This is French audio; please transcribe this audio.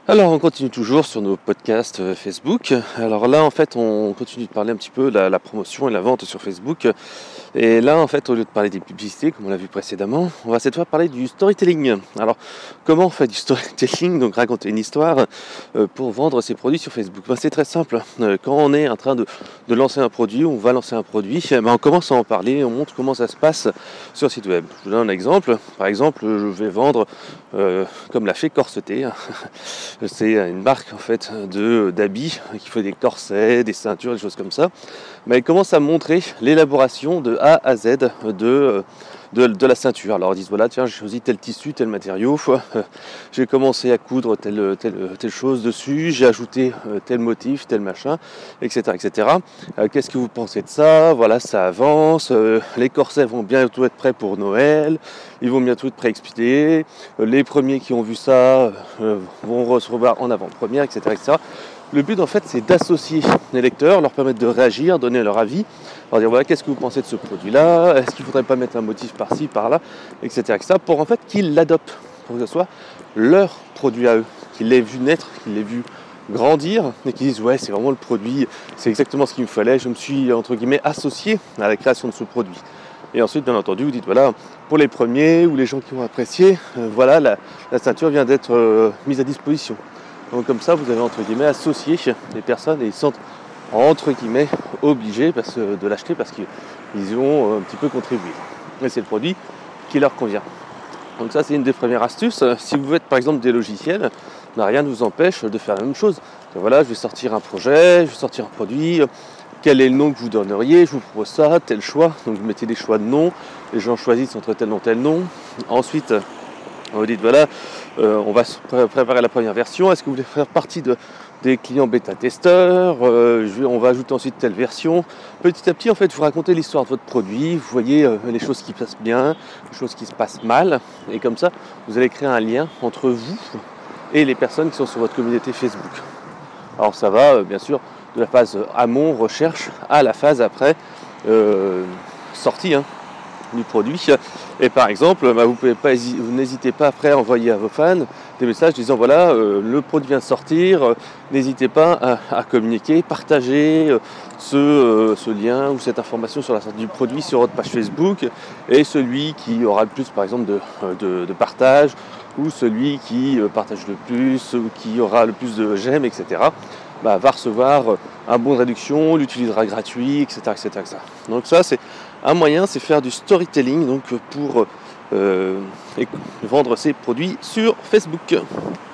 Alors, on continue toujours sur nos podcasts Facebook. Alors là, en fait, on continue de parler un petit peu de la promotion et la vente sur Facebook. Et là, en fait, au lieu de parler des publicités, comme on l'a vu précédemment, on va cette fois parler du storytelling. Alors, comment on fait du storytelling, donc raconter une histoire pour vendre ses produits sur Facebook? C'est très simple. Quand on est en train de lancer un produit, on va lancer un produit, on commence à en parler, on montre comment ça se passe sur le site web. Je vous donne un exemple. Par exemple, je vais vendre, comme l'a fait Corseté, c'est une marque en fait d'habits qui fait des corsets, des ceintures, des choses comme ça. Mais elle commence à montrer l'élaboration de A à Z de la ceinture. Alors ils disent voilà, tiens, j'ai choisi tel tissu, tel matériau, j'ai commencé à coudre telle chose dessus, j'ai ajouté tel motif, tel machin, etc. etc. Qu'est-ce que vous pensez de ça? Voilà, ça avance, les corsets vont bientôt être prêts pour Noël, ils vont bientôt être pré-expédiés, les premiers qui ont vu ça vont recevoir en avant-première, etc., etc. Le but en fait c'est d'associer les lecteurs, leur permettre de réagir, donner leur avis, leur dire voilà qu'est-ce que vous pensez de ce produit-là, est-ce qu'il ne faudrait pas mettre un motif par-ci, par-là, etc., etc. pour en fait qu'ils l'adoptent, pour que ce soit leur produit à eux, qu'ils l'aient vu naître, qu'ils l'aient vu grandir et qu'ils disent ouais c'est vraiment le produit, c'est exactement ce qu'il me fallait, je me suis entre guillemets associé à la création de ce produit. Et ensuite bien entendu vous dites voilà pour les premiers ou les gens qui ont apprécié, voilà la ceinture vient d'être mise à disposition. Donc comme ça, vous avez entre guillemets associé les personnes et ils sont entre guillemets obligés de l'acheter parce qu'ils y ont un petit peu contribué. Et c'est le produit qui leur convient. Donc ça, c'est une des premières astuces. Si vous faites par exemple des logiciels, rien ne vous empêche de faire la même chose. Donc voilà, je vais sortir un projet, je vais sortir un produit. Quel est le nom que vous donneriez? Je vous propose ça, tel choix. Donc vous mettez des choix de noms. Les gens choisissent entre tel nom, tel nom. Ensuite, vous dites voilà, on va préparer la première version. Est-ce que vous voulez faire partie des clients bêta-testeurs? On va ajouter ensuite telle version. Petit à petit, en fait, vous racontez l'histoire de votre produit. Vous voyez les choses qui passent bien, les choses qui se passent mal. Et comme ça, vous allez créer un lien entre vous et les personnes qui sont sur votre communauté Facebook. Alors ça va, bien sûr, de la phase amont, recherche, à la phase après, sortie du produit. Et par exemple, vous n'hésitez pas après à envoyer à vos fans des messages disant voilà, le produit vient de sortir, n'hésitez pas à communiquer, partager ce lien ou cette information sur la sortie du produit sur votre page Facebook, et celui qui aura le plus par exemple de partage, ou celui qui partage le plus, ou qui aura le plus de j'aime, etc., va recevoir un bon de réduction, l'utilisera gratuit, etc., etc., etc. Donc ça, c'est un moyen, c'est faire du storytelling donc pour vendre ses produits sur Facebook.